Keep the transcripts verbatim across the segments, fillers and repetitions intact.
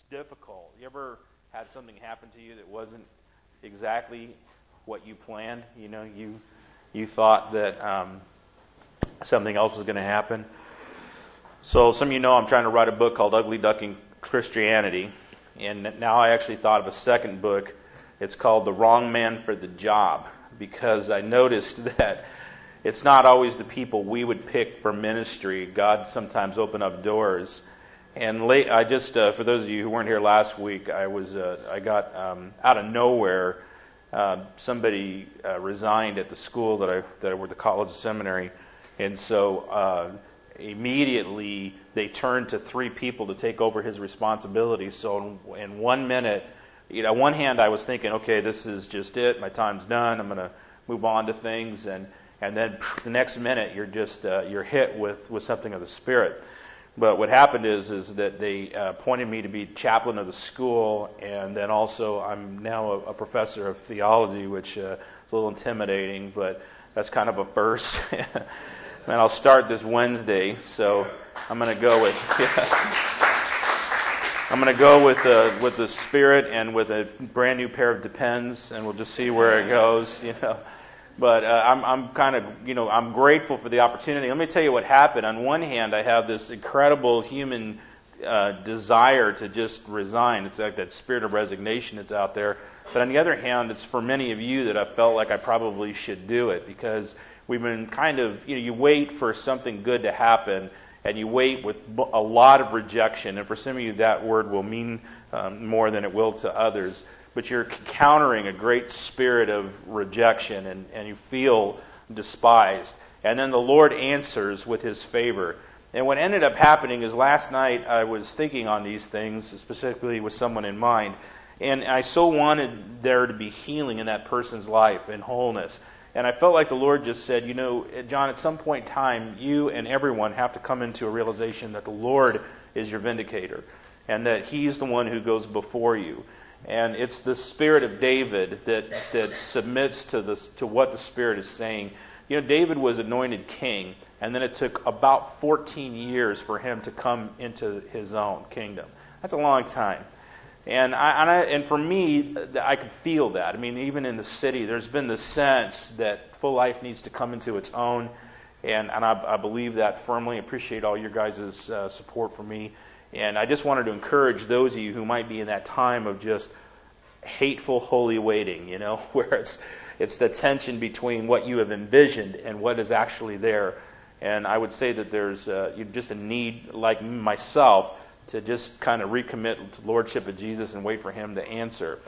difficult. You ever had something happen to you that wasn't exactly what you planned? You know, you you thought that um, something else was going to happen. So some of you know I'm trying to write a book called Ugly Duckling Christianity, and now I actually thought of a second book. It's called The Wrong Man for the Job, because I noticed that it's not always the people we would pick for ministry. God sometimes open up doors. And late, I just, uh, for those of you who weren't here last week, I was, uh, I got um, out of nowhere. Uh, somebody uh, resigned at the school that I that I went to college seminary, and so uh, immediately they turned to three people to take over his responsibility. So in, in one minute, you know, on one hand I was thinking, okay, this is just it. My time's done. I'm going to move on to things, and and then the next minute you're just uh, you're hit with with something of the Spirit. But what happened is is that they uh, appointed me to be chaplain of the school, and then also I'm now a, a professor of theology, which uh, is a little intimidating, but that's kind of a first. And I'll start this Wednesday, so I'm going to go with yeah. I'm going to go with the with the Spirit and with a brand new pair of Depends, and we'll just see where it goes, you know. But uh, I'm, I'm kind of, you know, I'm grateful for the opportunity. Let me tell you what happened. On one hand, I have this incredible human uh, desire to just resign. It's like that spirit of resignation that's out there. But on the other hand, it's for many of you that I felt like I probably should do it, because we've been kind of, you know, you wait for something good to happen, and you wait with a lot of rejection. And for some of you, that word will mean um, more than it will to others. But you're countering a great spirit of rejection, and, and you feel despised. And then the Lord answers with His favor. And what ended up happening is last night I was thinking on these things, specifically with someone in mind, and I so wanted there to be healing in that person's life and wholeness. And I felt like the Lord just said, you know, John, at some point in time, you and everyone have to come into a realization that the Lord is your vindicator, and that He's the one who goes before you. And it's the spirit of David that that submits to this to what the Spirit is saying. You know, David was anointed king, and then it took about fourteen years for him to come into his own kingdom. That's a long time. And I, and, I, and for me, I could feel that. I mean, even in the city, there's been the sense that full life needs to come into its own, and and I, I believe that firmly. I appreciate all your guys' uh, support for me. And I just wanted to encourage those of you who might be in that time of just hateful, holy waiting, you know, where it's it's the tension between what you have envisioned and what is actually there. And I would say that there's uh, just a need, like myself, to just kind of recommit to the Lordship of Jesus and wait for Him to answer.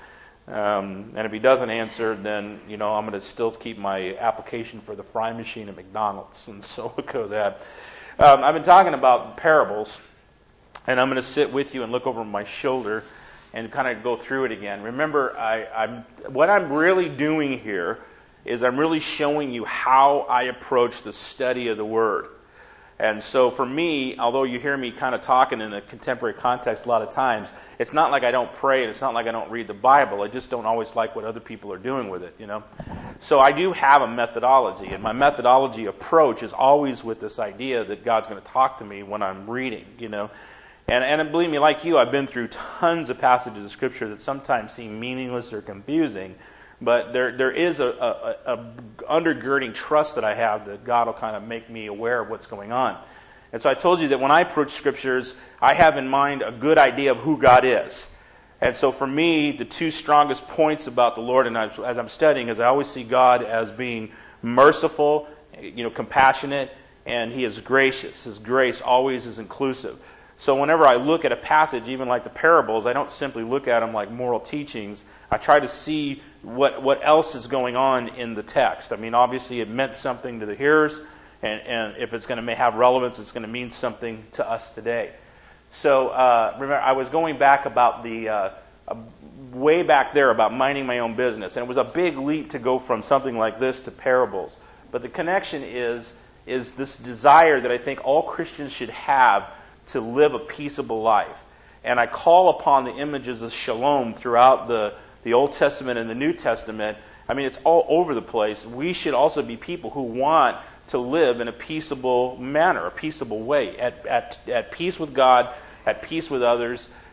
Um, and if He doesn't answer, then, you know, I'm going to still keep my application for the fry machine at McDonald's. And so we'll go with that. Um, I've been talking about parables. And I'm going to sit with you and look over my shoulder and kind of go through it again. Remember, I, I'm, what I'm really doing here is I'm really showing you how I approach the study of the Word. And so for me, although you hear me kind of talking in a contemporary context a lot of times, it's not like I don't pray and it's not like I don't read the Bible. I just don't always like what other people are doing with it, you know. So I do have a methodology, and my methodology approach is always with this idea that God's going to talk to me when I'm reading, you know. And, and believe me, like you, I've been through tons of passages of Scripture that sometimes seem meaningless or confusing, but there there is a, a, a undergirding trust that I have that God will kind of make me aware of what's going on. And so I told you that when I approach Scriptures, I have in mind a good idea of who God is. And so for me, the two strongest points about the Lord, and as I'm studying, is I always see God as being merciful, you know, compassionate, and He is gracious. His grace always is inclusive. So whenever I look at a passage, even like the parables, I don't simply look at them like moral teachings. I try to see what what else is going on in the text. I mean, obviously it meant something to the hearers, and, and if it's going to have relevance, it's going to mean something to us today. So uh, remember, I was going back about the uh, uh, way back there about minding my own business, and it was a big leap to go from something like this to parables. But the connection is is this desire that I think all Christians should have to live a peaceable life. And I call upon the images of shalom throughout the, the Old Testament and the New Testament. I mean, it's all over the place. We should also be people who want to live in a peaceable manner, a peaceable way, at, at, at peace with God, at peace with others,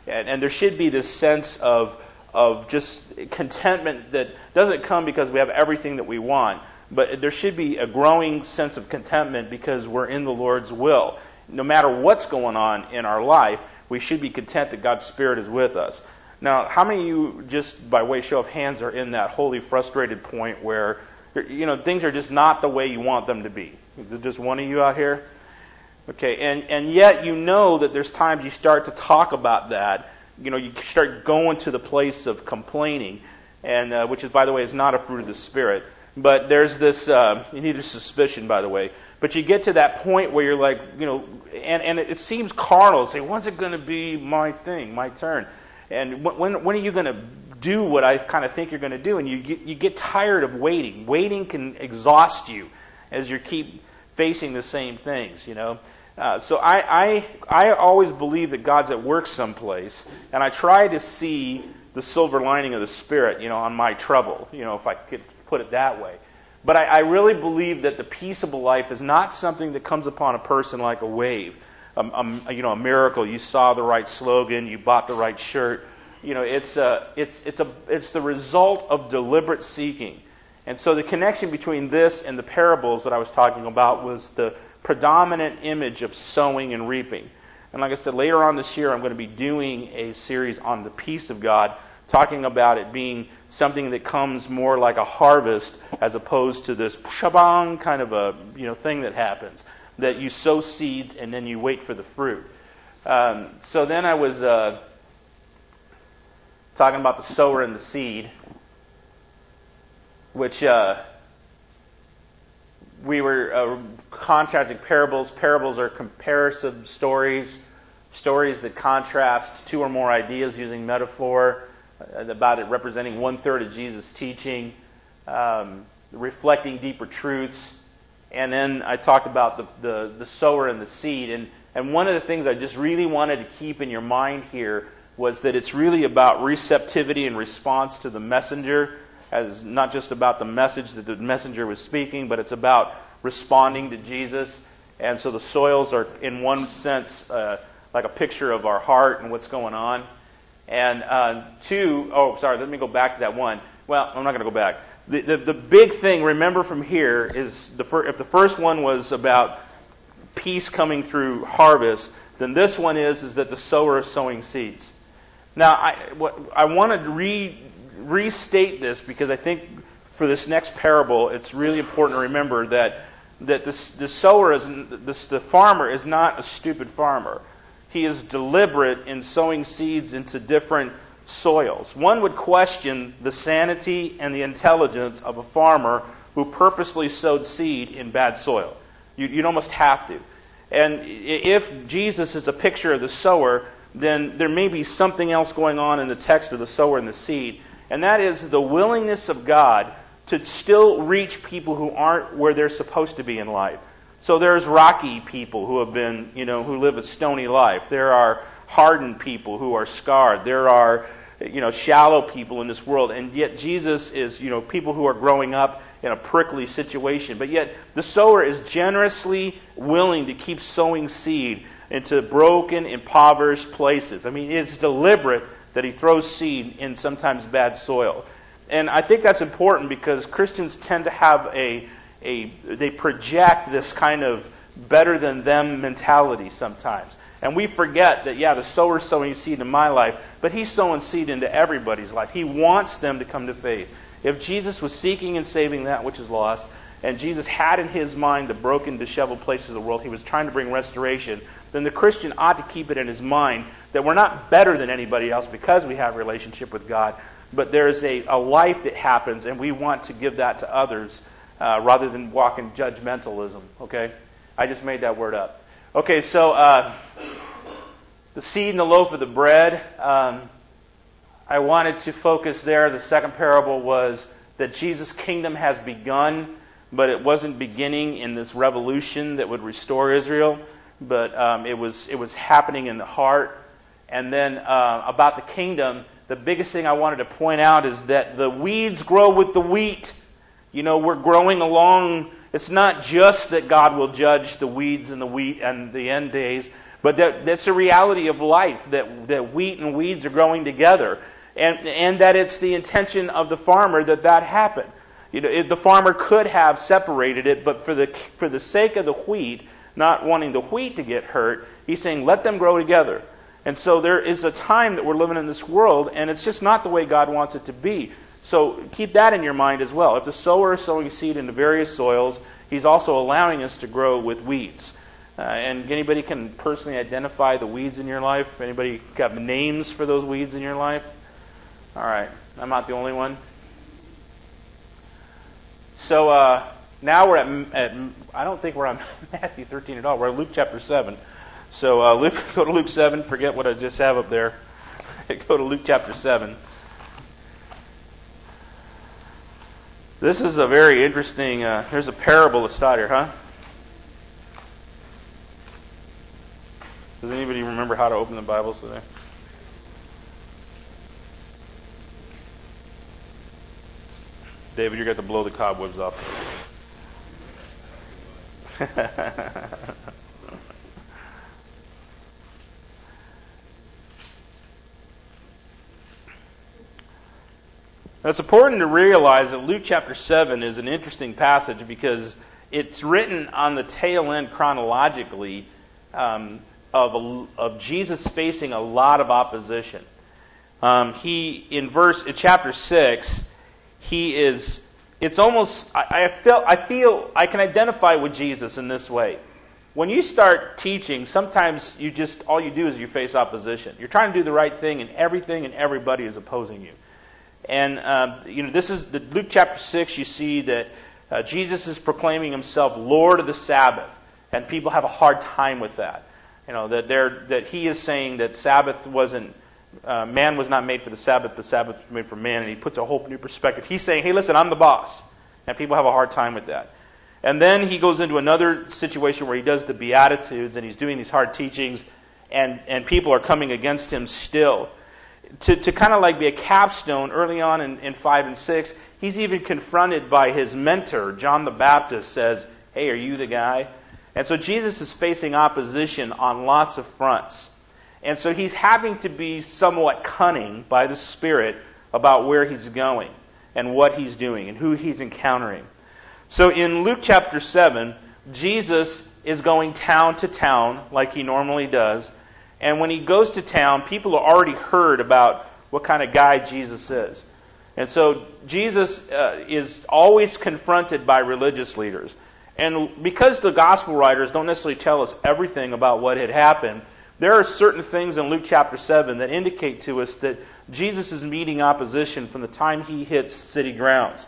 And, and there should be this sense of of just contentment that doesn't come because we have everything that we want, but there should be a growing sense of contentment because we're in the Lord's will. No matter what's going on in our life, we should be content that God's Spirit is with us. Now, how many of you, just by way of show of hands, are in that wholly frustrated point where, you know, things are just not the way you want them to be? Is there just one of you out here? Okay, and, and yet you know that there's times you start to talk about that. You know, you start going to the place of complaining, and uh, which is, by the way, is not a fruit of the Spirit. But there's this, uh, neither suspicion, by the way. But you get to that point where you're like, you know, and, and it seems carnal. Say, when's it going to be my thing, my turn? And when when are you going to do what I kind of think you're going to do? And you get, you get tired of waiting. Waiting can exhaust you as you keep facing the same things, you know. Uh, so I, I I always believe that God's at work someplace, and I try to see the silver lining of the Spirit, you know, on my trouble, you know, if I could put it that way. But I, I really believe that the peaceable life is not something that comes upon a person like a wave, um, um, you know, a miracle. You saw the right slogan, you bought the right shirt. You know, it's a, it's it's a it's the result of deliberate seeking. And so the connection between this and the parables that I was talking about was the predominant image of sowing and reaping. And like I said, later on this year, I'm going to be doing a series on the peace of God, talking about it being something that comes more like a harvest as opposed to this shabang kind of a you know thing that happens, that you sow seeds and then you wait for the fruit. Um, so then I was uh, talking about the sower and the seed, which uh, we were uh, contrasting parables. Parables are comparison stories, stories that contrast two or more ideas using metaphor, uh, about it representing one-third of Jesus' teaching, um, reflecting deeper truths. And then I talked about the, the, the sower and the seed. And, and one of the things I just really wanted to keep in your mind here was that it's really about receptivity and response to the messenger, as not just about the message that the messenger was speaking, but it's about responding to Jesus. And so the soils are, in one sense, uh, like a picture of our heart and what's going on. And uh, two, oh, sorry, let me go back to that one. Well, I'm not going to go back. The, the the big thing, remember from here, is the fir- if the first one was about peace coming through harvest, then this one is is that the sower is sowing seeds. Now, I what, I want to re restate this because I think for this next parable, it's really important to remember that that this, the sower is this, the farmer is not a stupid farmer. He is deliberate in sowing seeds into different soils. One would question the sanity and the intelligence of a farmer who purposely sowed seed in bad soil. You, you'd almost have to. And if Jesus is a picture of the sower, then there may be something else going on in the text of the sower and the seed. And that is the willingness of God to still reach people who aren't where they're supposed to be in life. So there's rocky people who have been, you know, who live a stony life. There are hardened people who are scarred. There are, you know, shallow people in this world. And yet Jesus is, you know, people who are growing up in a prickly situation. But yet the sower is generously willing to keep sowing seed into broken, impoverished places. I mean, it's deliberate that he throws seed in sometimes bad soil. And I think that's important because Christians tend to have a, a they project this kind of better than them mentality sometimes. And we forget that, yeah, the sower's sowing seed in my life, but he's sowing seed into everybody's life. He wants them to come to faith. If Jesus was seeking and saving that which is lost, and Jesus had in his mind the broken, disheveled places of the world, he was trying to bring restoration, then the Christian ought to keep it in his mind that we're not better than anybody else because we have a relationship with God, but there's a, a life that happens, and we want to give that to others uh, rather than walk in judgmentalism, okay? I just made that word up. Okay, so uh, the seed and the loaf of the bread, um, I wanted to focus there. The second parable was that Jesus' kingdom has begun, but it wasn't beginning in this revolution that would restore Israel, but um, it was it was happening in the heart. And then uh, about the kingdom, the biggest thing I wanted to point out is that the weeds grow with the wheat. You know, we're growing along. It's not just that God will judge the weeds and the wheat and the end days, But that, that's a reality of life, that, that wheat and weeds are growing together. And, and that it's the intention of the farmer that that happen. You know, if the farmer could have separated it, but for the for the sake of the wheat, not wanting the wheat to get hurt, he's saying, let them grow together. And so there is a time that we're living in this world, and it's just not the way God wants it to be. So keep that in your mind as well. If the sower is sowing seed into various soils, he's also allowing us to grow with weeds. Uh, and anybody can personally identify the weeds in your life? Anybody got names for those weeds in your life? All right. I'm not the only one. So uh, now we're at, at, I don't think we're on Matthew thirteen at all. We're at Luke chapter seven. So uh, Luke, go to Luke seven. Forget what I just have up there. Go to Luke chapter seven. This is a very interesting, uh, there's a parable to start here, huh? Does anybody remember how to open the Bibles today? David, you're going to have to blow the cobwebs off. It's important to realize that Luke chapter seven is an interesting passage because it's written on the tail end chronologically um, of, of Jesus facing a lot of opposition. Um, he, in verse, in chapter six, he is, it's almost, I, I feel, I feel, I can identify with Jesus in this way. When you start teaching, sometimes you just, all you do is you face opposition. You're trying to do the right thing and everything and everybody is opposing you. And, uh, you know, this is the Luke chapter six, you see that uh, Jesus is proclaiming himself Lord of the Sabbath. And people have a hard time with that. You know, that they're, that he is saying that Sabbath wasn't, uh, man was not made for the Sabbath, but Sabbath was made for man. And he puts a whole new perspective. He's saying, hey, listen, I'm the boss. And people have a hard time with that. And then he goes into another situation where he does the Beatitudes and he's doing these hard teachings and, and people are coming against him still. To, to kind of like be a capstone early on in, in five and six, he's even confronted by his mentor, John the Baptist, says, hey, are you the guy? And so Jesus is facing opposition on lots of fronts. And so he's having to be somewhat cunning by the Spirit about where he's going and what he's doing and who he's encountering. So in Luke chapter seven, Jesus is going town to town like he normally does. And when he goes to town, people have already heard about what kind of guy Jesus is. And so Jesus uh, is always confronted by religious leaders. And because the gospel writers don't necessarily tell us everything about what had happened, there are certain things in Luke chapter seven that indicate to us that Jesus is meeting opposition from the time he hits city grounds.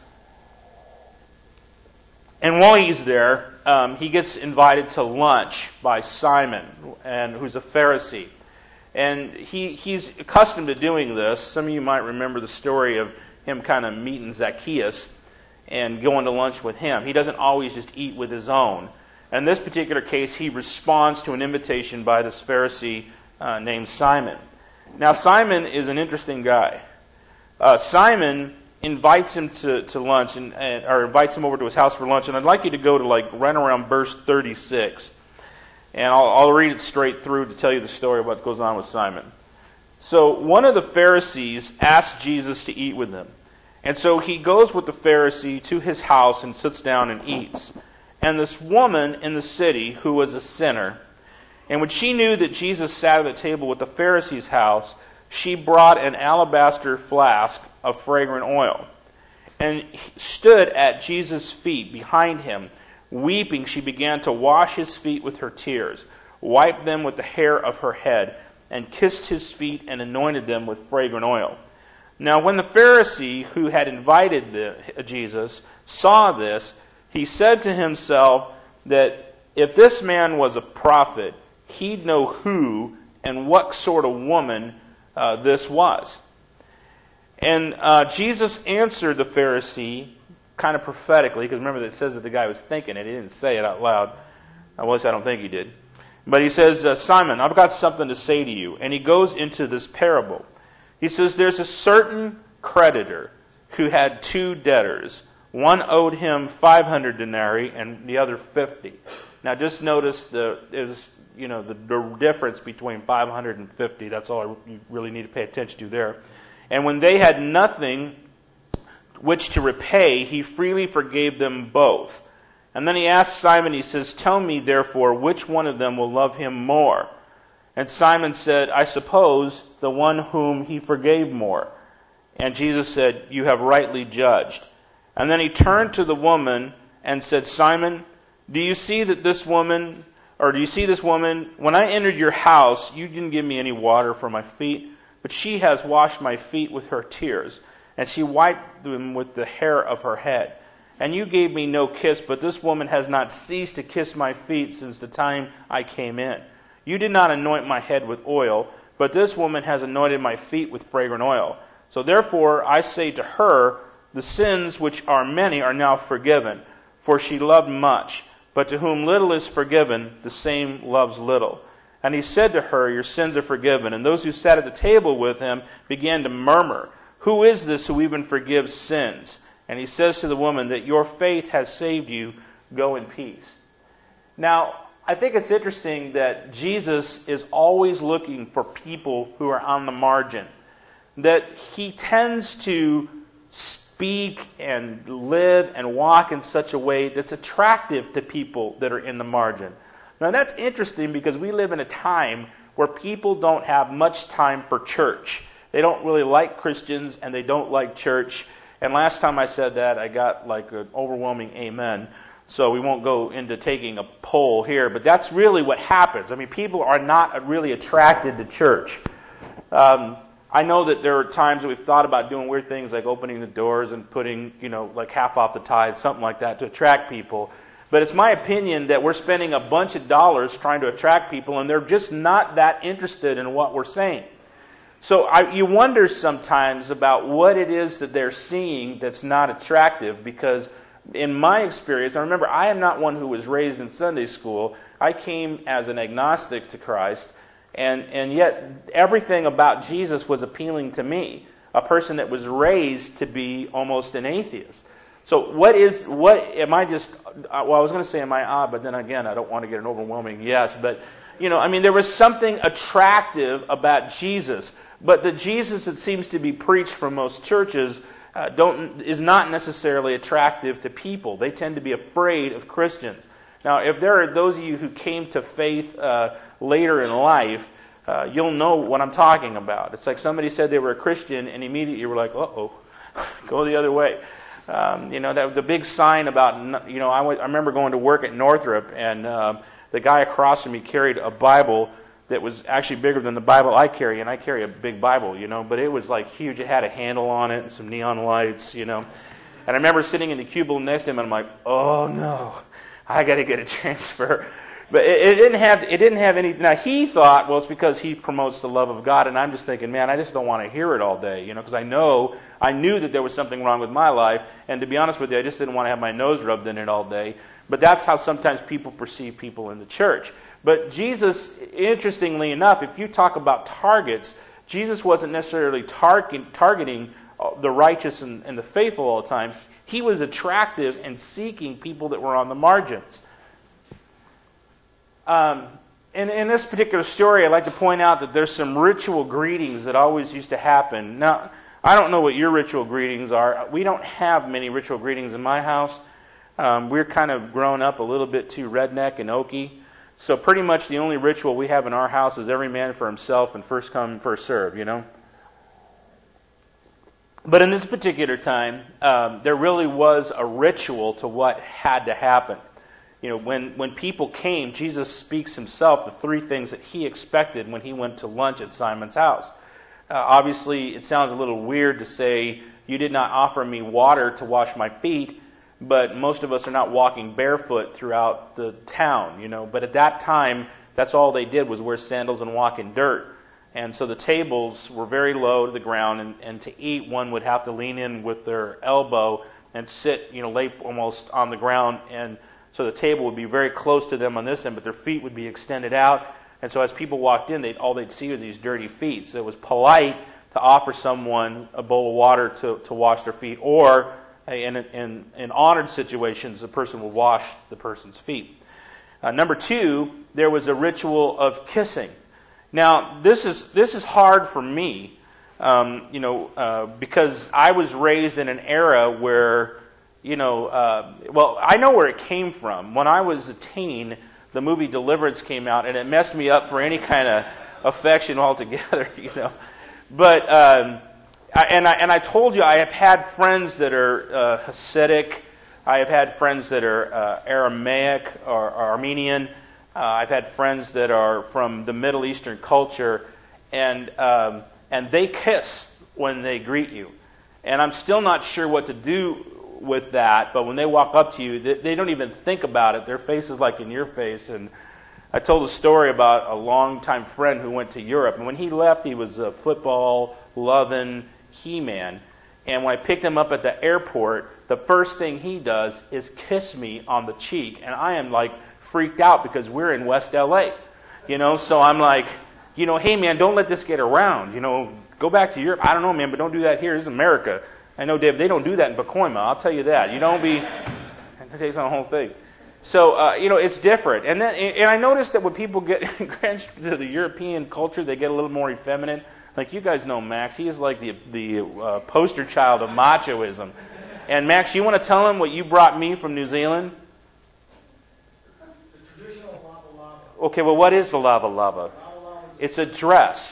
And while he's there, um, he gets invited to lunch by Simon, and who's a Pharisee. And he, he's accustomed to doing this. Some of you might remember the story of him kind of meeting Zacchaeus and going to lunch with him. He doesn't always just eat with his own. In this particular case, he responds to an invitation by this Pharisee uh, named Simon. Now, Simon is an interesting guy. Uh, Simon invites him to, to lunch, and, and or invites him over to his house for lunch. And I'd like you to go to like right around verse thirty-six. And I'll, I'll read it straight through to tell you the story of what goes on with Simon. So one of the Pharisees asked Jesus to eat with him. And so he goes with the Pharisee to his house and sits down and eats. And this woman in the city, who was a sinner, and when she knew that Jesus sat at the table with the Pharisee's house, she brought an alabaster flask of fragrant oil and stood at Jesus' feet behind him. Weeping, she began to wash his feet with her tears, wiped them with the hair of her head, and kissed his feet and anointed them with fragrant oil. Now when the Pharisee who had invited the, Jesus saw this, he said to himself that if this man was a prophet, he'd know who and what sort of woman uh, this was. And uh, Jesus answered the Pharisee kind of prophetically, because remember that it says that the guy was thinking it. He didn't say it out loud. At least I don't think he did. But he says, uh, Simon, I've got something to say to you. And he goes into this parable. He says, there's a certain creditor who had two debtors. One owed him five hundred denarii and the other fifty. Now just notice the is you know the, the difference between five hundred and fifty. That's all I, you really need to pay attention to there. And when they had nothing which to repay, he freely forgave them both. And then he asked Simon, he says, "Tell me therefore, which one of them will love him more?" And Simon said, "I suppose the one whom he forgave more." And Jesus said, "You have rightly judged." And then he turned to the woman and said, "Simon, do you see that this woman, or do you see this woman? When I entered your house, you didn't give me any water for my feet, but she has washed my feet with her tears, and she wiped them with the hair of her head. And you gave me no kiss, but this woman has not ceased to kiss my feet since the time I came in. You did not anoint my head with oil, but this woman has anointed my feet with fragrant oil. So therefore I say to her, the sins which are many are now forgiven, for she loved much. But to whom little is forgiven, the same loves little." And he said to her, "Your sins are forgiven." And those who sat at the table with him began to murmur, "Who is this who even forgives sins?" And he says to the woman that your faith has saved you. Go in peace. Now, I think it's interesting that Jesus is always looking for people who are on the margin. That he tends to speak and live and walk in such a way that's attractive to people that are in the margin. Now that's interesting because we live in a time where people don't have much time for church. They don't really like Christians and they don't like church. And last time I said that, I got like an overwhelming amen. So we won't go into taking a poll here, but that's really what happens. I mean, people are not really attracted to church. Um, I know that there are times that we've thought about doing weird things like opening the doors and putting, you know, like half off the tithe, something like that to attract people. But it's my opinion that we're spending a bunch of dollars trying to attract people and they're just not that interested in what we're saying. So I, you wonder sometimes about what it is that they're seeing that's not attractive, because in my experience, I remember I am not one who was raised in Sunday school. I came as an agnostic to Christ, and, and yet everything about Jesus was appealing to me, a person that was raised to be almost an atheist. So what is, what, am I just, well, I was going to say am I odd, but then again, I don't want to get an overwhelming yes, but, you know, I mean, there was something attractive about Jesus. But the Jesus that seems to be preached from most churches uh, don't is not necessarily attractive to people. They tend to be afraid of Christians. Now, if there are those of you who came to faith uh, later in life, uh, you'll know what I'm talking about. It's like somebody said they were a Christian, and immediately you were like, "Uh-oh, go the other way." Um, you know, that was the big sign about. You know, I, went, I remember going to work at Northrop, and uh, the guy across from me carried a Bible that was actually bigger than the Bible I carry, and I carry a big Bible, you know, but it was like huge. It had a handle on it and some neon lights, you know. And I remember sitting in the cubicle next to him, and I'm like, "Oh no, I got to get a transfer." But it, it didn't have it didn't have any. Now he thought, well, it's because he promotes the love of God, and I'm just thinking, man, I just don't want to hear it all day, you know, because I know I knew that there was something wrong with my life, and to be honest with you, I just didn't want to have my nose rubbed in it all day. But that's how sometimes people perceive people in the church. But Jesus, interestingly enough, if you talk about targets, Jesus wasn't necessarily target, targeting the righteous and, and the faithful all the time. He was attractive and seeking people that were on the margins. Um, in, in this particular story, I'd like to point out that there's some ritual greetings that always used to happen. Now, I don't know what your ritual greetings are. We don't have many ritual greetings in my house. Um, we're kind of grown up a little bit too redneck and oaky. So pretty much the only ritual we have in our house is every man for himself and first come, first serve, you know. But in this particular time, um, there really was a ritual to what had to happen. You know, when, when people came, Jesus speaks himself the three things that he expected when he went to lunch at Simon's house. Uh, obviously, it sounds a little weird to say, "You did not offer me water to wash my feet," but most of us are not walking barefoot throughout the town, you know. But at that time, that's all they did was wear sandals and walk in dirt. And so the tables were very low to the ground, and, and to eat, one would have to lean in with their elbow and sit, you know, lay almost on the ground. And so the table would be very close to them on this end, but their feet would be extended out. And so as people walked in, they'd, all they'd see were these dirty feet. So it was polite to offer someone a bowl of water to, to wash their feet, or In, in, in honored situations, the person will wash the person's feet. Uh, number two, there was a ritual of kissing. Now, this is this is hard for me, um, you know, uh, because I was raised in an era where, you know, uh, well, I know where it came from. When I was a teen, the movie Deliverance came out, and it messed me up for any kind of affection altogether, you know. But um, I, and I and I told you I have had friends that are uh, Hasidic. I have had friends that are uh, Aramaic or, or Armenian. Uh, I've had friends that are from the Middle Eastern culture, and um, and they kiss when they greet you. And I'm still not sure what to do with that. But when they walk up to you, they, they don't even think about it. Their face is like in your face. And I told a story about a longtime friend who went to Europe, and when he left, he was a football-loving He-Man. And when I picked him up at the airport, the first thing he does is kiss me on the cheek. And I am like freaked out because we're in West L A. You know, so I'm like, you know, hey man, don't let this get around. You know, go back to Europe. I don't know, man, but don't do that here. This is America. I know, Dave, they don't do that in Pacoima. I'll tell you that. You don't be, it takes on the whole thing. So, uh, you know, it's different. And then, and I noticed that when people get entrenched into the European culture, they get a little more effeminate. Like you guys know Max, he is like the the uh, poster child of machoism. And Max, you want to tell him what you brought me from New Zealand? The traditional lava lava. Okay, well, what is the lava lava? Lava lava It's a dress.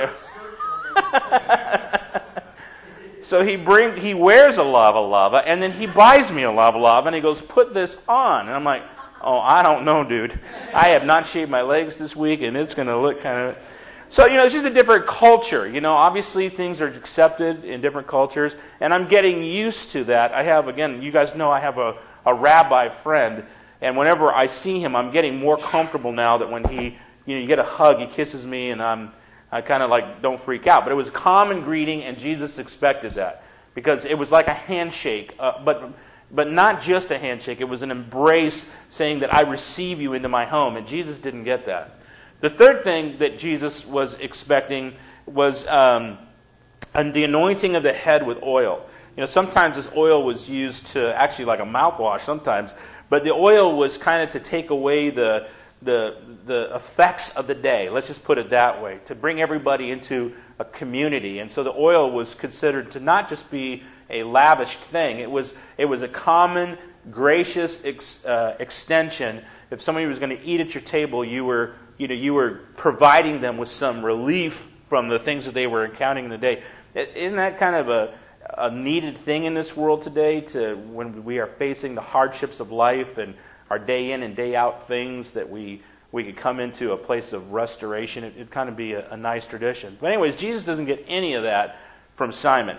So he bring he wears a lava lava, and then he buys me a lava lava, and he goes, put this on. And I'm like, oh, I don't know, dude. I have not shaved my legs this week, and it's going to look kind of... So, you know, it's just a different culture. You know, obviously things are accepted in different cultures, and I'm getting used to that. I have, again, you guys know I have a, a rabbi friend, and whenever I see him, I'm getting more comfortable now that when he, you know, you get a hug, he kisses me, and I'm, I kind of like don't freak out. But it was a common greeting, and Jesus expected that because it was like a handshake, uh, but but not just a handshake. It was an embrace saying that I receive you into my home, and Jesus didn't get that. The third thing that Jesus was expecting was um, the anointing of the head with oil. You know, sometimes this oil was used to actually like a mouthwash sometimes, but the oil was kind of to take away the the the effects of the day. Let's just put it that way, to bring everybody into a community. And so the oil was considered to not just be a lavish thing. It was it was a common, gracious ex, uh, extension. If somebody was going to eat at your table, you were you know you were providing them with some relief from the things that they were encountering in the day. Isn't that kind of a a needed thing in this world today, to when we are facing the hardships of life and our day in and day out things, that we we could come into a place of restoration? It, it'd kind of be a, a nice tradition. But anyways, Jesus doesn't get any of that from Simon,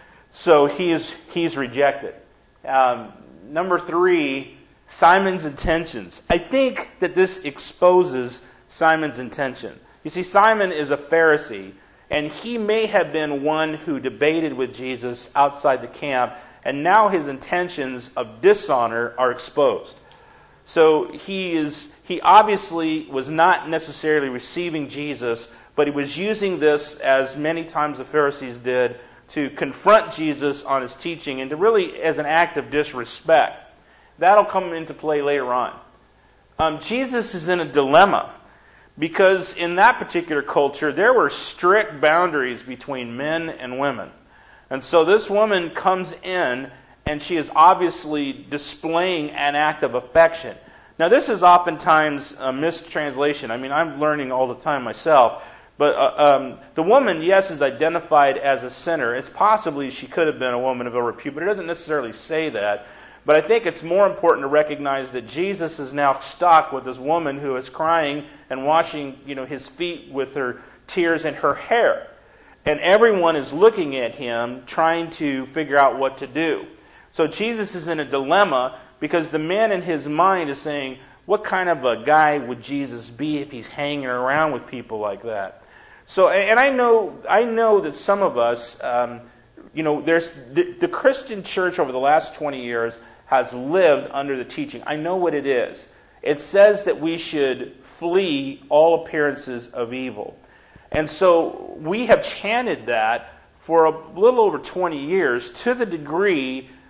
so he's he's rejected. Um, number three, Simon's intentions. I think that this exposes Simon's intention. You see, Simon is a Pharisee, and he may have been one who debated with Jesus outside the camp, and now his intentions of dishonor are exposed. So he is he obviously was not necessarily receiving Jesus, but he was using this, as many times the Pharisees did, to confront Jesus on his teaching and to really as an act of disrespect. That'll come into play later on. Um, Jesus is in a dilemma, because in that particular culture, there were strict boundaries between men and women. And so this woman comes in, and she is obviously displaying an act of affection. Now, this is oftentimes a mistranslation. I mean, I'm learning all the time myself. But uh, um, the woman, yes, is identified as a sinner. It's possibly she could have been a woman of ill repute, but it doesn't necessarily say that. But I think it's more important to recognize that Jesus is now stuck with this woman who is crying and washing, you know, his feet with her tears and her hair. And everyone is looking at him, trying to figure out what to do. So Jesus is in a dilemma, because the man in his mind is saying, what kind of a guy would Jesus be if he's hanging around with people like that? So, and I know, I know that some of us, um, you know, there's the, the Christian church over the last twenty years has lived under the teaching. I know what it is. It says that we should flee all appearances of evil. And so we have chanted that for a little over twenty years, to the degree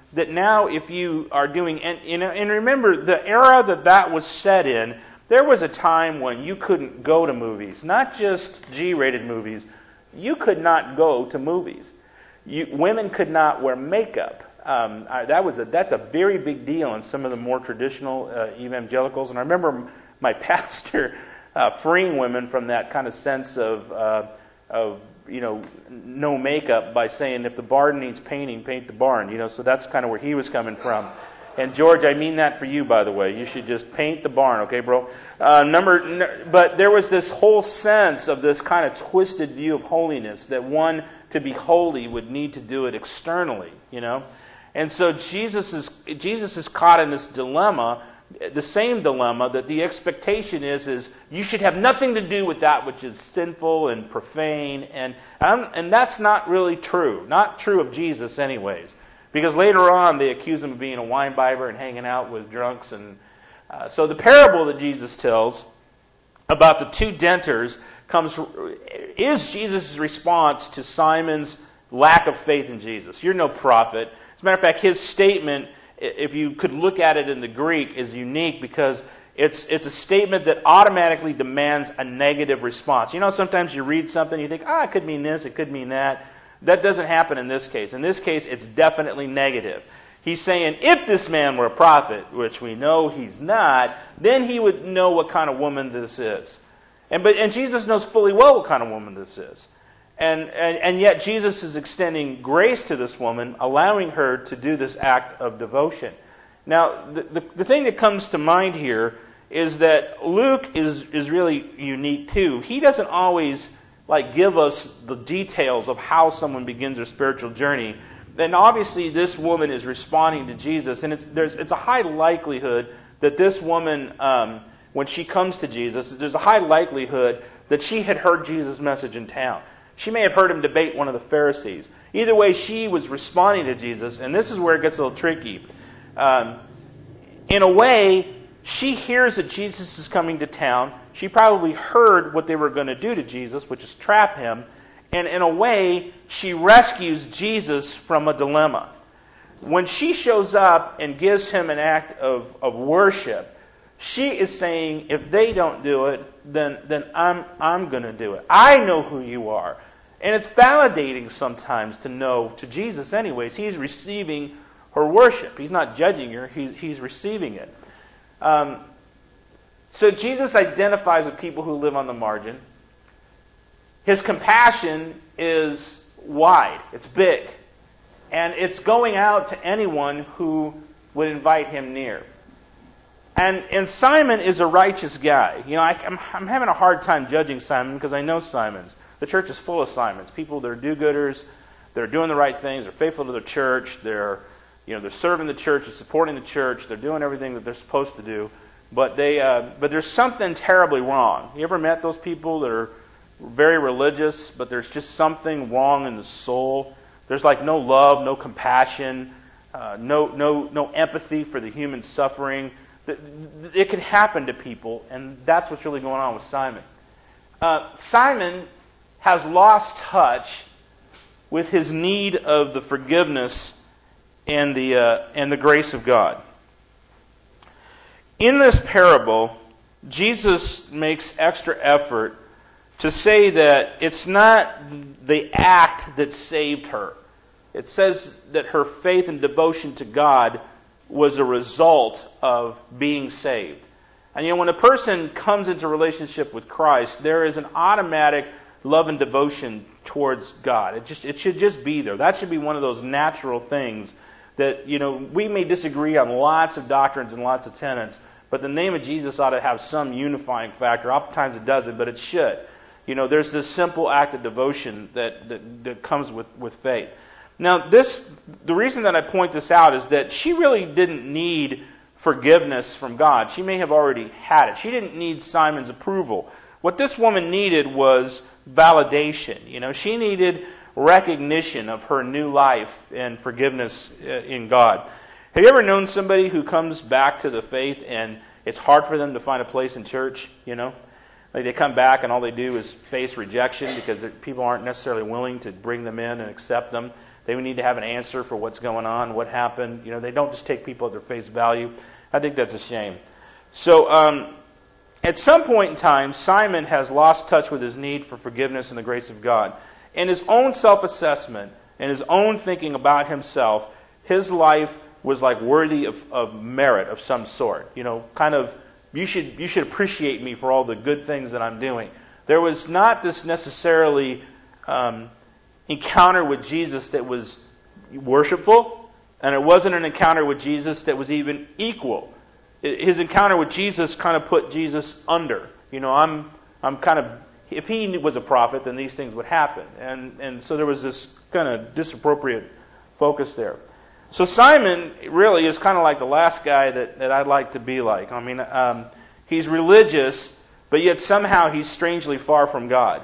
that now if you are doing, and, you know, and remember the era that that was set in, there was a time when you couldn't go to movies, not just G-rated movies. You could not go to movies. You, women could not wear makeup. Um, I, that was a that's a very big deal in some of the more traditional uh, evangelicals. And I remember my pastor uh, freeing women from that kind of sense of uh, of you know no makeup by saying if the barn needs painting, paint the barn. You know, so that's kind of where he was coming from. And George, I mean that for you, by the way. You should just paint the barn, okay, bro? Uh, number, n- but there was this whole sense of this kind of twisted view of holiness, that one to be holy would need to do it externally, you know. And so Jesus is Jesus is caught in this dilemma, the same dilemma that the expectation is is you should have nothing to do with that which is sinful and profane, and and, and that's not really true, not true of Jesus, anyways. Because later on, they accuse him of being a wine bibber and hanging out with drunks. And uh, so the parable that Jesus tells about the two denters comes is Jesus' response to Simon's lack of faith in Jesus. You're no prophet. As a matter of fact, his statement, if you could look at it in the Greek, is unique because it's it's a statement that automatically demands a negative response. You know, sometimes you read something, you think, ah, it could mean this, it could mean that. That doesn't happen in this case. In this case, it's definitely negative. He's saying, if this man were a prophet, which we know he's not, then he would know what kind of woman this is. And but and Jesus knows fully well what kind of woman this is. And, and, and yet Jesus is extending grace to this woman, allowing her to do this act of devotion. Now, the, the, the thing that comes to mind here is that Luke is, is really unique too. He doesn't always like give us the details of how someone begins their spiritual journey. Then obviously this woman is responding to Jesus, and it's there's it's a high likelihood that this woman, um, when she comes to Jesus, there's a high likelihood that she had heard Jesus' message in town. She may have heard him debate one of the Pharisees. Either way, she was responding to Jesus, and this is where it gets a little tricky. Um, in a way, she hears that Jesus is coming to town. She probably heard what they were going to do to Jesus, which is trap him. And in a way, she rescues Jesus from a dilemma. When she shows up and gives him an act of, of worship, she is saying, if they don't do it, then, then I'm, I'm going to do it. I know who you are. And it's validating sometimes to know, to Jesus anyways, he's receiving her worship. He's not judging her, he's, he's receiving it. Um, so Jesus identifies with people who live on the margin. His compassion is wide. It's big. And it's going out to anyone who would invite him near. And, and Simon is a righteous guy. You know, I, I'm, I'm having a hard time judging Simon because I know Simons. The church is full of Simons. People that are do-gooders, that are doing the right things, they're faithful to their church, they're You know, they're serving the church, they're supporting the church, they're doing everything that they're supposed to do, but they, uh, but there's something terribly wrong. You ever met those people that are very religious, but there's just something wrong in the soul? There's like no love, no compassion, uh, no, no, no empathy for the human suffering. It can happen to people, and that's what's really going on with Simon. Uh, Simon has lost touch with his need of the forgiveness and the uh, and the grace of God. In this parable, Jesus makes extra effort to say that it's not the act that saved her. It says that her faith and devotion to God was a result of being saved. And you know, when a person comes into a relationship with Christ, there is an automatic love and devotion towards God. It just it should just be there. That should be one of those natural things that, you know, we may disagree on lots of doctrines and lots of tenets, but the name of Jesus ought to have some unifying factor. Oftentimes it doesn't, but it should. You know, there's this simple act of devotion that, that, that comes with, with faith. Now, this the reason that I point this out is that she really didn't need forgiveness from God. She may have already had it. She didn't need Simon's approval. What this woman needed was validation. You know, she needed recognition of her new life and forgiveness in God. Have you ever known somebody who comes back to the faith and it's hard for them to find a place in church? You know, like they come back and all they do is face rejection because people aren't necessarily willing to bring them in and accept them. They need to have an answer for what's going on, what happened. You know, they don't just take people at their face value. I think that's a shame. So, um, at some point in time, Simon has lost touch with his need for forgiveness and the grace of God. In his own self-assessment and his own thinking about himself, his life was like worthy of, of merit of some sort. You know, kind of, you should you should appreciate me for all the good things that I'm doing. There was not this necessarily um, encounter with Jesus that was worshipful, and it wasn't an encounter with Jesus that was even equal. His encounter with Jesus kind of put Jesus under. You know, I'm I'm kind of, if he was a prophet, then these things would happen. And and so there was this kind of disappropriate focus there. So Simon really is kind of like the last guy that, that I'd like to be like. I mean, um, he's religious, but yet somehow he's strangely far from God.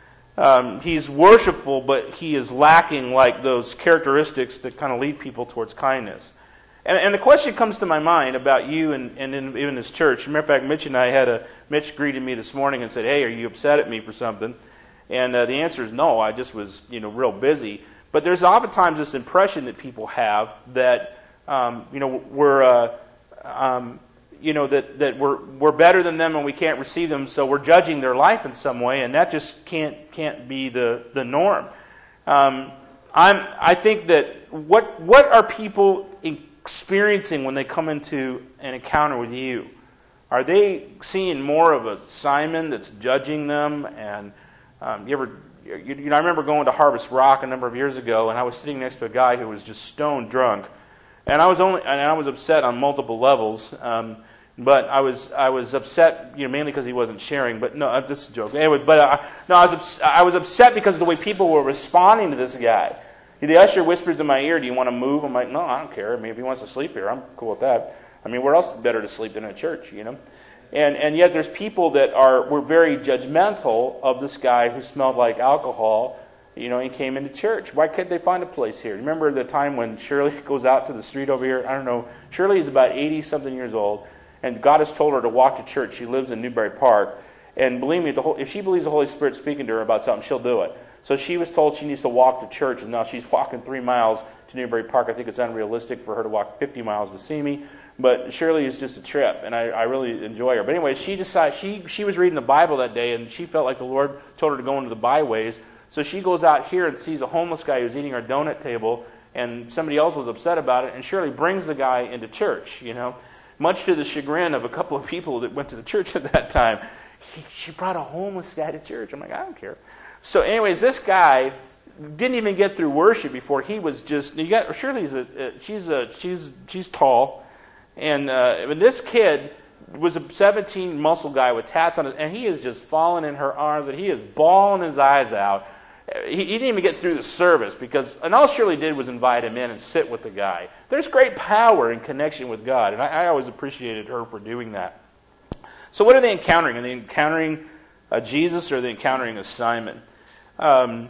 Um, he's worshipful, but he is lacking like those characteristics that kind of lead people towards kindness. And, and the question comes to my mind about you and, and in, even this church. Matter of fact, Mitch and I had a, Mitch greeted me this morning and said, "Hey, are you upset at me for something?" And uh, the answer is no, I just was, you know, real busy. But there's oftentimes this impression that people have that, um, you know, we're, uh, um, you know, that, that we're we're better than them and we can't receive them, so we're judging their life in some way, and that just can't can't be the the norm. Um, I'm I think that what what are people experiencing when they come into an encounter with you? Are they seeing more of a Simon that's judging them? And um, you ever? You, you know, I remember going to Harvest Rock a number of years ago, and I was sitting next to a guy who was just stone drunk, and I was only, and I was upset on multiple levels. Um, but I was, I was upset, you know, mainly because he wasn't sharing. But no, this is a joke. Anyway, but uh, no, I was, ups- I was upset because of the way people were responding to this guy. The usher whispers in my ear, "Do you want to move?" I'm like, "No, I don't care. I mean, if he wants to sleep here, I'm cool with that. I mean, where else is better to sleep than in a church, you know?" And and yet there's people that are were very judgmental of this guy who smelled like alcohol, you know, he came into church. Why couldn't they find a place here? Remember the time when Shirley goes out to the street over here? I don't know. Shirley is about eighty-something years old, and God has told her to walk to church. She lives in Newbury Park. And believe me, the whole, if she believes the Holy Spirit's speaking to her about something, she'll do it. So she was told she needs to walk to church, and now she's walking three miles to Newbury Park. I think it's unrealistic for her to walk fifty miles to see me. But Shirley is just a trip, and I, I really enjoy her. But anyway, she decided she she was reading the Bible that day, and she felt like the Lord told her to go into the byways. So she goes out here and sees a homeless guy who's eating our donut table, and somebody else was upset about it, and Shirley brings the guy into church, you know, much to the chagrin of a couple of people that went to the church at that time. He, she brought a homeless guy to church. I'm like, I don't care. So anyways, this guy didn't even get through worship before he was just, you got, Shirley's a, she's a, she's, she's tall. And uh, this kid was a seventeen muscle guy with tats on his, and he is just falling in her arms, and he is bawling his eyes out. He, he didn't even get through the service because, and all Shirley did was invite him in and sit with the guy. There's great power in connection with God, and I, I always appreciated her for doing that. So what are they encountering? Are they encountering a Jesus, or are they encountering a Simon? Um,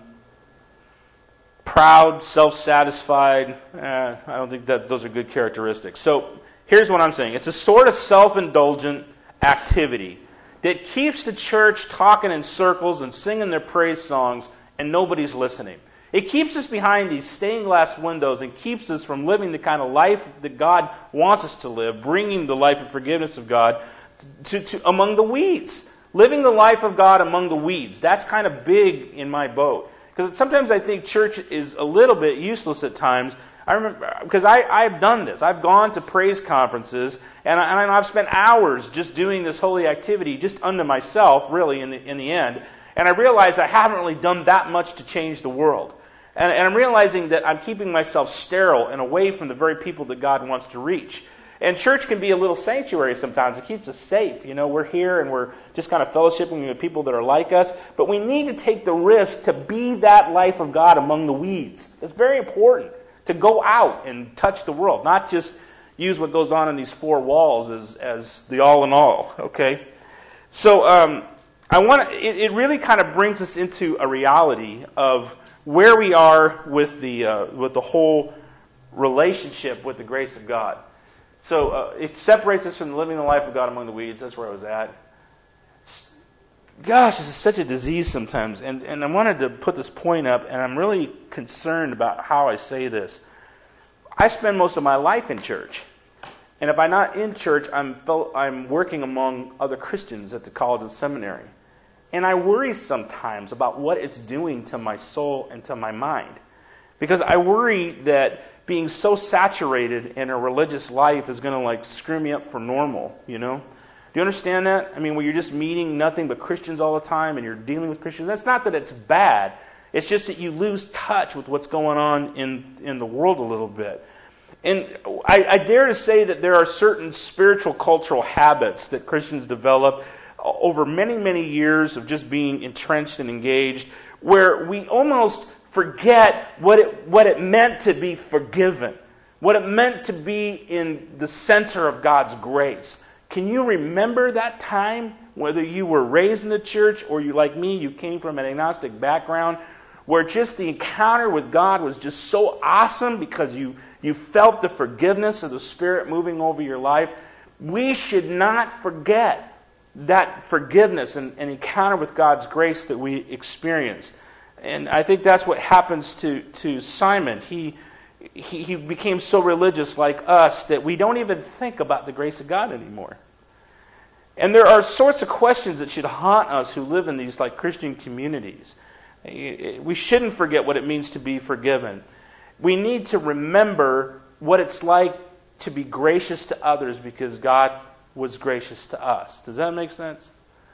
proud, self-satisfied. Eh, I don't think that those are good characteristics. So here's what I'm saying. It's a sort of self-indulgent activity that keeps the church talking in circles and singing their praise songs, and nobody's listening. It keeps us behind these stained glass windows and keeps us from living the kind of life that God wants us to live, bringing the life and forgiveness of God to, to among the weeds. Living the life of God among the weeds. That's kind of big in my boat. Because sometimes I think church is a little bit useless at times. I remember, because I, I've done this. I've gone to praise conferences, and, I, and I've spent hours just doing this holy activity just unto myself, really, in the, in the end. And I realize I haven't really done that much to change the world. And, and I'm realizing that I'm keeping myself sterile and away from the very people that God wants to reach. And church can be a little sanctuary sometimes. It keeps us safe. You know, we're here and we're just kind of fellowshipping with people that are like us. But we need to take the risk to be that life of God among the weeds. It's very important to go out and touch the world, not just use what goes on in these four walls as, as the all in all. Okay? So um, I want to, it, it really kind of brings us into a reality of where we are with the uh, with the whole relationship with the grace of God. So uh, it separates us from living the life of God among the weeds. That's where I was at. gosh, this is such a disease sometimes. And, and I wanted to put this point up, and I'm really concerned about how I say this. I spend most of my life in church. And if I'm not in church, I'm, I'm working among other Christians at the college and seminary. And I worry sometimes about what it's doing to my soul and to my mind. Because I worry that being so saturated in a religious life is going to like screw me up for normal, you know? Do you understand that? I mean, when you're just meeting nothing but Christians all the time and you're dealing with Christians, that's not that it's bad. It's just that you lose touch with what's going on in, in the world a little bit. And I, I dare to say that there are certain spiritual cultural habits that Christians develop over many, many years of just being entrenched and engaged, where we almost forget what it, what it meant to be forgiven, what it meant to be in the center of God's grace. Can you remember that time, whether you were raised in the church or you, like me, you came from an agnostic background, where just the encounter with God was just so awesome because you, you felt the forgiveness of the Spirit moving over your life? We should not forget that forgiveness and, and encounter with God's grace that we experienced. And I think that's what happens to, to Simon. He, he he became so religious like us that we don't even think about the grace of God anymore. And there are sorts of questions that should haunt us who live in these like Christian communities. We shouldn't forget what it means to be forgiven. We need to remember what it's like to be gracious to others because God was gracious to us. Does that make sense?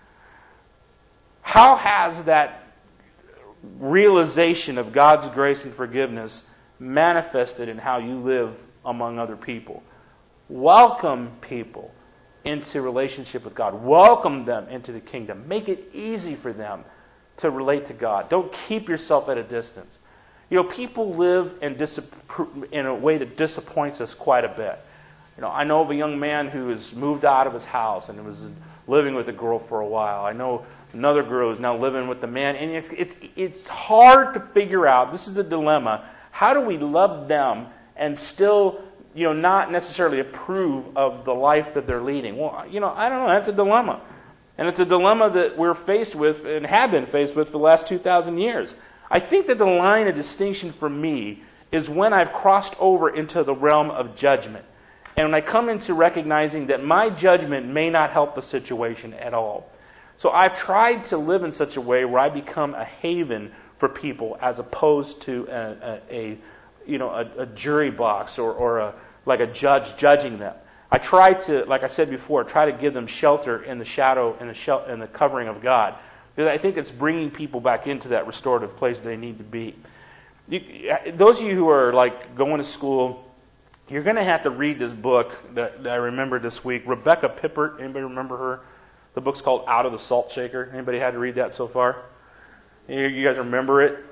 How has that realization of God's grace and forgiveness manifested in how you live among other people? Welcome people into relationship with God. Welcome them into the kingdom. Make it easy for them to relate to God. Don't keep yourself at a distance. You know, people live in, disappro- in a way that disappoints us quite a bit. You know, I know of a young man who has moved out of his house and was living with a girl for a while. I know another girl who's now living with the man. And it's, it's, it's hard to figure out, this is the dilemma, how do we love them and still, you know, not necessarily approve of the life that they're leading? Well, you know, I don't know, that's a dilemma. And it's a dilemma that we're faced with and have been faced with for the last two thousand years. I think that the line of distinction for me is when I've crossed over into the realm of judgment. And when I come into recognizing that my judgment may not help the situation at all. So I've tried to live in such a way where I become a haven for people as opposed to a, a, a you know, a, a jury box or, or a, like a judge judging them. I try to, like I said before, try to give them shelter in the shadow and the, shel- in the covering of God. Because I think it's bringing people back into that restorative place they need to be. You, those of you who are like going to school, you're going to have to read this book that, that I remember this week. Rebecca Pippert, anybody remember her? The book's called Out of the Salt Shaker. Anybody had to read that so far? You guys remember it?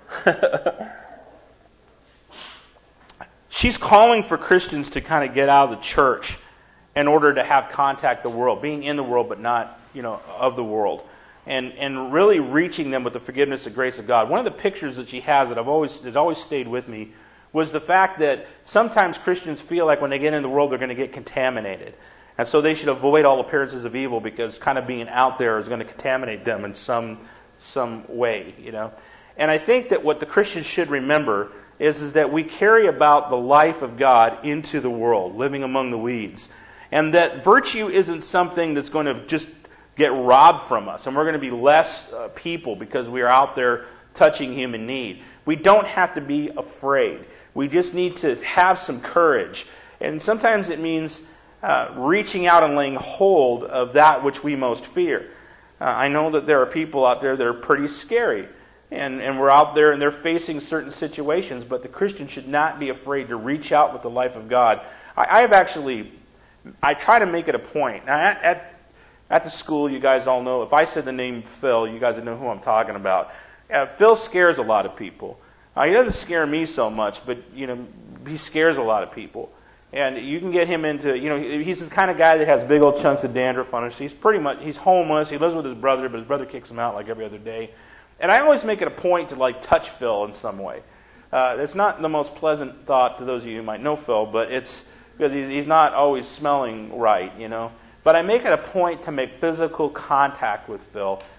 She's calling for Christians to kind of get out of the church in order to have contact with the world, being in the world but not, you know, of the world, and and really reaching them with the forgiveness and grace of God. One of the pictures that she has that I've always that always stayed with me was the fact that sometimes Christians feel like when they get in the world they're going to get contaminated, and so they should avoid all appearances of evil because kind of being out there is going to contaminate them in some some way, you know. And I think that what the Christians should remember is is that we carry about the life of God into the world, living among the weeds. And that virtue isn't something that's going to just get robbed from us. And we're going to be less uh, people because we are out there touching human need. We don't have to be afraid. We just need to have some courage. And sometimes it means uh, reaching out and laying hold of that which we most fear. Uh, I know that there are people out there that are pretty scary. And, and we're out there and they're facing certain situations. But the Christian should not be afraid to reach out with the life of God. I, I have actually... I try to make it a point. Now, at, at at the school, you guys all know, if I said the name Phil, you guys would know who I'm talking about. Uh, Phil scares a lot of people. Uh, he doesn't scare me so much, but, you know, he scares a lot of people. And you can get him into, you know, he's the kind of guy that has big old chunks of dandruff on his. He's pretty much, he's homeless. He lives with his brother, but his brother kicks him out like every other day. And I always make it a point to, like, touch Phil in some way. Uh, it's not the most pleasant thought to those of you who might know Phil, but it's, because he's, he's not always smelling right, you know. But I make it a point to make physical contact with Phil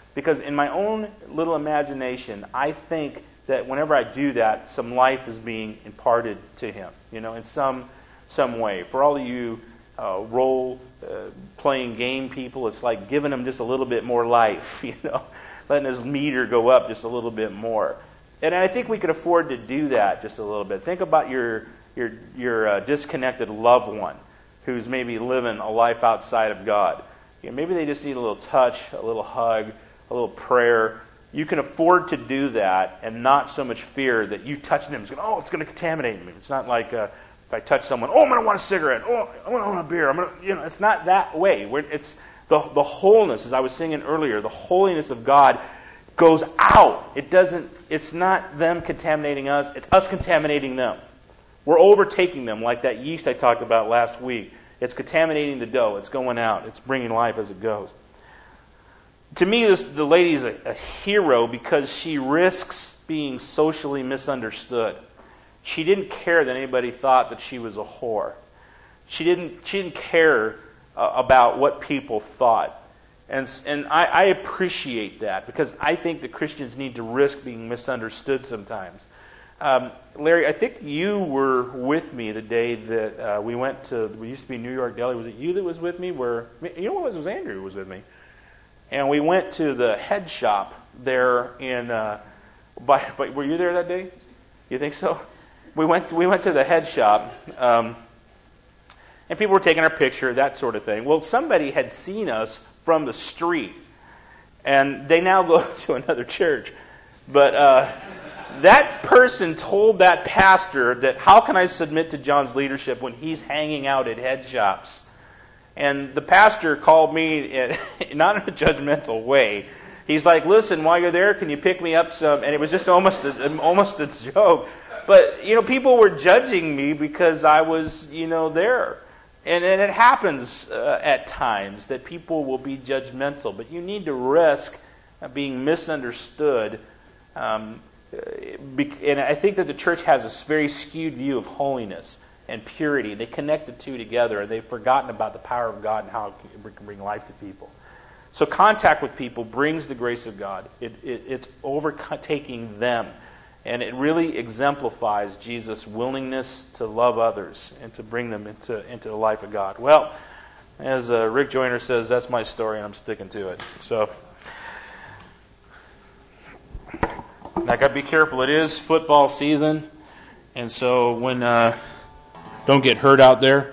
Because in my own little imagination, I think that whenever I do that, some life is being imparted to him, you know, in some some way. For all of you uh, role uh, playing game people, it's like giving him just a little bit more life, you know, letting his meter go up just a little bit more. And I think we could afford to do that just a little bit. Think about your your your uh, disconnected loved one who's maybe living a life outside of God. You know, maybe they just need a little touch, a little hug, a little prayer. You can afford to do that and not so much fear that you touching them is going, oh, it's going to contaminate me. It's not like uh, if I touch someone, oh, I'm going to want a cigarette. Oh, I'm going to want a beer. I'm going to, you know, it's not that way. We're, it's the the wholeness, as I was singing earlier, the holiness of God goes out. It doesn't. It's not them contaminating us. It's us contaminating them. We're overtaking them like that yeast I talked about last week. It's contaminating the dough. It's going out. It's bringing life as it goes. To me, this, the lady is a, a hero because she risks being socially misunderstood. She didn't care that anybody thought that she was a whore. She didn't. She didn't care uh, about what people thought, and and I, I appreciate that because I think that Christians need to risk being misunderstood sometimes. Um, Larry, I think you were with me the day that uh, we went to. We used to be in New York Deli. Was it you that was with me? Where you know what it was? It was Andrew who was with me. And we went to the head shop there in. Uh, by, by, were you there that day? You think so? We went. We went to the head shop, um, and people were taking our picture, that sort of thing. Well, somebody had seen us from the street, and they now go to another church. But uh, that person told that pastor that how can I submit to John's leadership when he's hanging out at head shops? And the pastor called me, not in a judgmental way. He's like, listen, while you're there, can you pick me up some? And it was just almost a, almost a joke. But, you know, people were judging me because I was, you know, there. And, and it happens uh, at times that people will be judgmental. But you need to risk being misunderstood. Um, and I think that the church has a very skewed view of holiness and purity. They connect the two together, and they've forgotten about the power of God and how it can bring life to people. So contact with people brings the grace of God. It, it, it's overtaking them, and it really exemplifies Jesus' willingness to love others and to bring them into, into the life of God. Well, as uh, Rick Joyner says, that's my story, and I'm sticking to it. So, I got to be careful. It is football season, and so when uh, don't get hurt out there.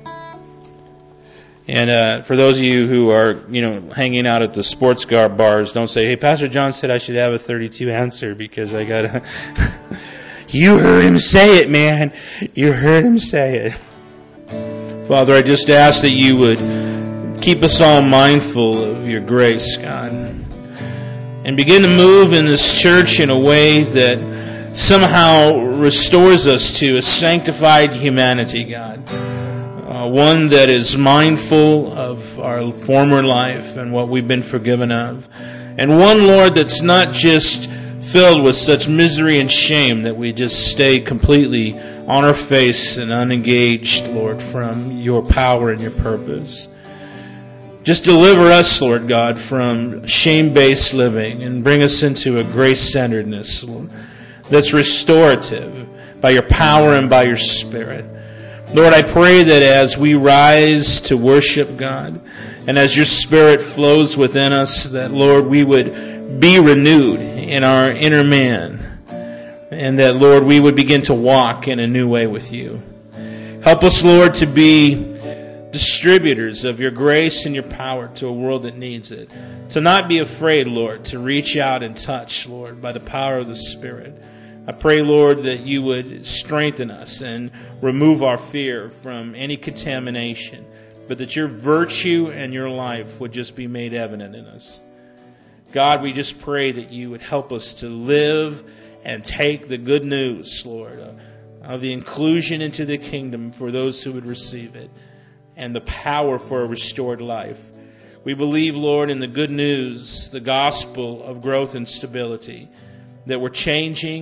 And uh, for those of you who are, you know, hanging out at the sports car bars, don't say, "Hey, Pastor John said I should have a thirty-two answer because I got to." You heard him say it, man. You heard him say it. Father, I just ask that you would keep us all mindful of your grace, God, and begin to move in this church in a way that somehow restores us to a sanctified humanity, God. Uh, one that is mindful of our former life and what we've been forgiven of. And one, Lord, that's not just filled with such misery and shame that we just stay completely on our face and unengaged, Lord, from your power and your purpose. Just deliver us, Lord God, from shame-based living and bring us into a grace-centeredness that's restorative by your power and by your Spirit. Lord, I pray that as we rise to worship God and as your Spirit flows within us, that, Lord, we would be renewed in our inner man and that, Lord, we would begin to walk in a new way with you. Help us, Lord, to be distributors of your grace and your power to a world that needs it. To not be afraid, Lord, to reach out and touch, Lord, by the power of the Spirit. I pray, Lord, that you would strengthen us and remove our fear from any contamination, but that your virtue and your life would just be made evident in us. God, we just pray that you would help us to live and take the good news, Lord, of the inclusion into the kingdom for those who would receive it and the power for a restored life. We believe, Lord, in the good news, the gospel of growth and stability, that we're changing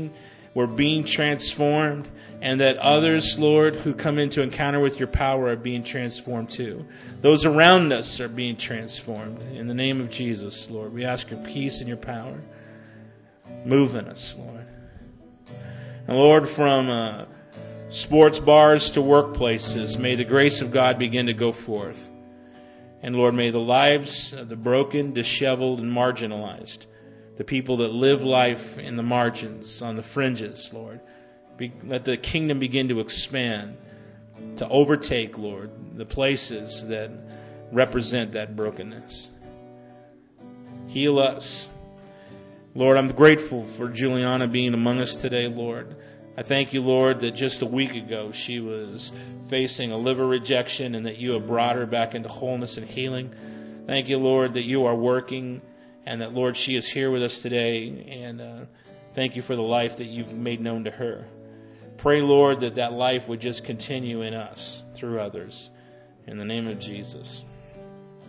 we're being transformed, and that others, Lord, who come into encounter with your power are being transformed too. Those around us are being transformed. In the name of Jesus, Lord, we ask your peace and your power. Move in us, Lord. And Lord, from uh, sports bars to workplaces, may the grace of God begin to go forth. And Lord, may the lives of the broken, disheveled, and marginalized, the people that live life in the margins, on the fringes, Lord, be, let the kingdom begin to expand, to overtake, Lord, the places that represent that brokenness. Heal us. Lord, I'm grateful for Juliana being among us today, Lord. I thank you, Lord, that just a week ago she was facing a liver rejection and that you have brought her back into wholeness and healing. Thank you, Lord, that you are working and that, Lord, she is here with us today. And uh, thank you for the life that you've made known to her. Pray, Lord, that that life would just continue in us through others. In the name of Jesus.